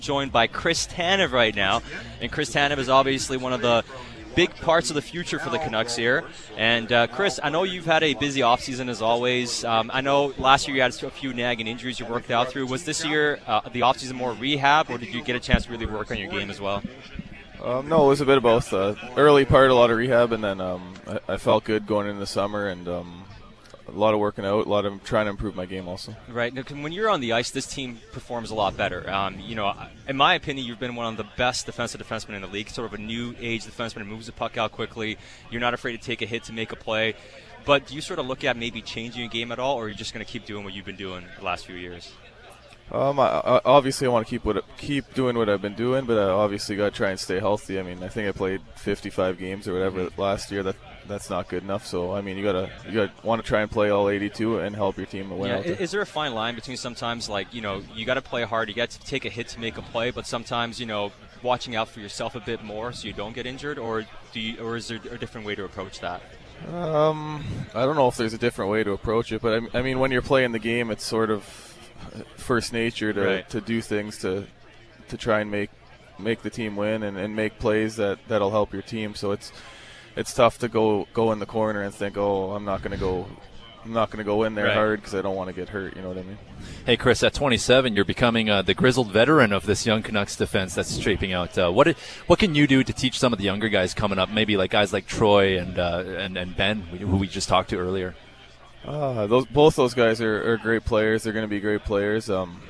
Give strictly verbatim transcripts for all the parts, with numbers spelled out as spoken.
Joined by Chris Tanev right now, and Chris Tanev is obviously one of the big parts of the future for the Canucks here. And uh, Chris, I know you've had a busy offseason as always. Um, I know last year you had a few nagging injuries you worked out through. Was this year uh, the offseason more rehab, or did you get a chance to really work on your game as well? Um, no, it was a bit of both. Uh, early part, a lot of rehab, and then um, I, I felt good going into the summer, and um, a lot of working out, a lot of trying to improve my game also. Right. Now, when you're on the ice, this team performs a lot better. Um, you know, in my opinion, you've been one of the best defensive defensemen in the league, sort of a new age defenseman who moves the puck out quickly. You're not afraid to take a hit to make a play. But do you sort of look at maybe changing your game at all, or are you just going to keep doing what you've been doing the last few years? Um, I, I, obviously, I want to keep what keep doing what I've been doing, but I obviously got to try and stay healthy. I mean, I think I played fifty-five games or whatever mm-hmm. last year. That that's not good enough. So I mean, you gotta you gotta want to try and play all eighty-two and help your team win. Yeah, out there. Is there a fine line between sometimes like you know you got to play hard, you got to take a hit to make a play, but sometimes you know watching out for yourself a bit more so you don't get injured, or do you, or is there a different way to approach that? Um, I don't know if there's a different way to approach it, but I, I mean, when you're playing the game, it's sort of first nature to, right. to do things to to try and make make the team win and, and make plays that, that'll help your team. So it's it's tough to go go in the corner and think, oh, I'm not going to go I'm not going to go in there right. hard because I don't want to get hurt. You know what I mean? Hey, Chris, at twenty-seven, you're becoming uh, the grizzled veteran of this young Canucks defense that's shaping out. Uh, what what can you do to teach some of the younger guys coming up? Maybe like guys like Troy and uh, and and Ben, who we just talked to earlier. Uh, those both those guys are, are great players. They're going to be great players. Um,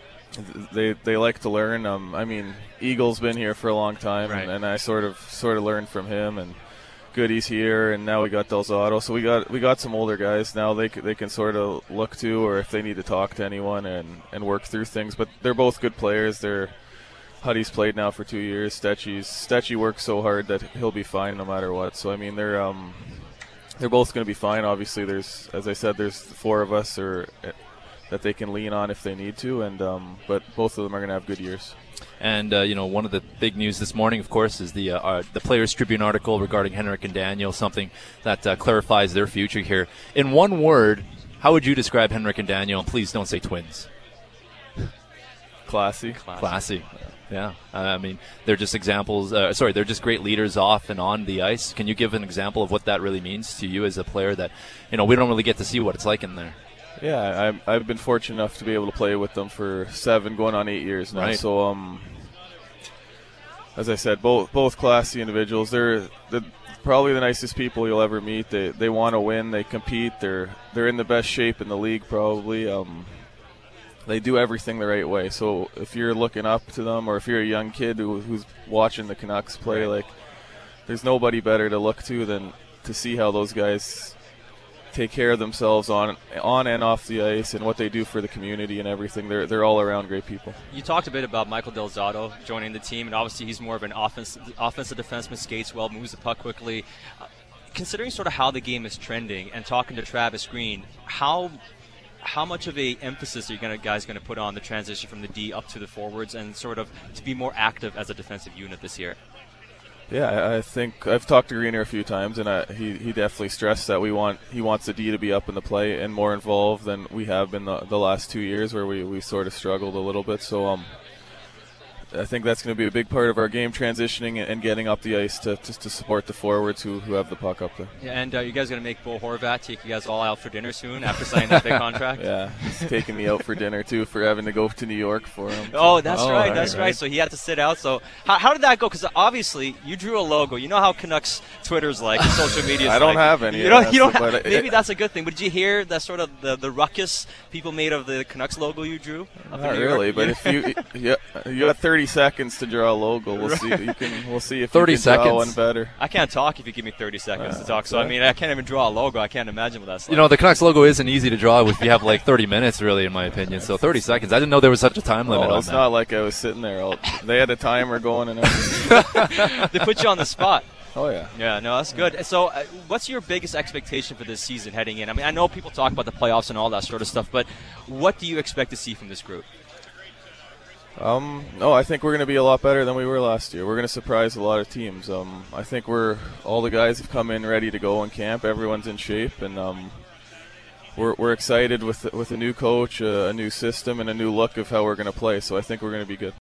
they they like to learn. Um, I mean, Eagle's been here for a long time, right. and, and I sort of sort of learned from him. And Goody's here, and now we got Del Zotto. So we got we got some older guys now. They they can sort of look to, or if they need to talk to anyone and, and work through things. But they're both good players. They're Huddy's played now for two years. Stetchy's Stetchy works so hard that he'll be fine no matter what. So I mean, they're um. They're both going to be fine. Obviously, there's, as I said, there's four of us or uh, that they can lean on if they need to, and um, but both of them are going to have good years. And uh, you know, one of the big news this morning, of course, is the uh, uh, the Players Tribune article regarding Henrik and Daniel, something that uh, clarifies their future here. In one word, how would you describe Henrik and Daniel? And please don't say twins. Classy. Classy. Classy. Yeah, uh, I mean, they're just examples. Uh, sorry, they're just great leaders off and on the ice. Can you give an example of what that really means to you as a player that, you know, we don't really get to see what it's like in there? Yeah, I've, I've been fortunate enough to be able to play with them for seven, going on eight years now. Right. So, um, as I said, both both classy individuals. They're the, probably the nicest people you'll ever meet. They they want to win. They compete. They're they're in the best shape in the league probably. Um, They do everything the right way. So if you're looking up to them, or if you're a young kid who, who's watching the Canucks play, like there's nobody better to look to than to see how those guys take care of themselves on on and off the ice, and what they do for the community and everything. They're they're all around great people. You talked a bit about Michael Del Zotto joining the team, and obviously he's more of an offense, offensive defenseman, skates well, moves the puck quickly. Uh, considering sort of how the game is trending, and talking to Travis Green, how How much of a emphasis are you gonna, guys going to put on the transition from the D up to the forwards, and sort of to be more active as a defensive unit this year? Yeah, I, I think I've talked to Greener a few times, and I, he he definitely stressed that we want he wants the D to be up in the play and more involved than we have been the, the last two years, where we, we sort of struggled a little bit. So um. I think that's going to be a big part of our game, transitioning and getting up the ice to to, to support the forwards who, who have the puck up there. Yeah, and uh, you guys going to make Bo Horvat take you guys all out for dinner soon after signing that big contract? Yeah, he's taking me out for dinner too for having to go to New York for him. Oh, that's oh, right, that's right, right. right. So he had to sit out. So how, how did that go? Because obviously you drew a logo. You know how Canucks Twitter's like, and social media. I don't like. have any. You don't. You don't. But Have, it, maybe that's a good thing. But did you hear that sort of the, the ruckus people made of the Canucks logo you drew? Up Not in New really, York? but if you yeah, you got thirty seconds to draw a logo, we'll see. You can we'll see if thirty you can draw seconds. one better. I can't talk if you give me thirty seconds Uh, to talk. So I mean, I can't even draw a logo. I can't imagine what that's like. You know, the Canucks logo isn't easy to draw if you have like thirty minutes, really, in my opinion. So thirty seconds. I didn't know there was such a time limit Oh, on it's that. not like I was sitting there. All, they had a timer going and everything. They put you on the spot. Oh yeah. Yeah, no, that's good. So, uh, what's your biggest expectation for this season heading in? I mean, I know people talk about the playoffs and all that sort of stuff, but what do you expect to see from this group? Um, no, I think we're going to be a lot better than we were last year. We're going to surprise a lot of teams. Um, I think we're all the guys have come in ready to go in camp. Everyone's in shape, and um, we're we're excited with with a new coach, uh, a new system, and a new look of how we're going to play. So I think we're going to be good.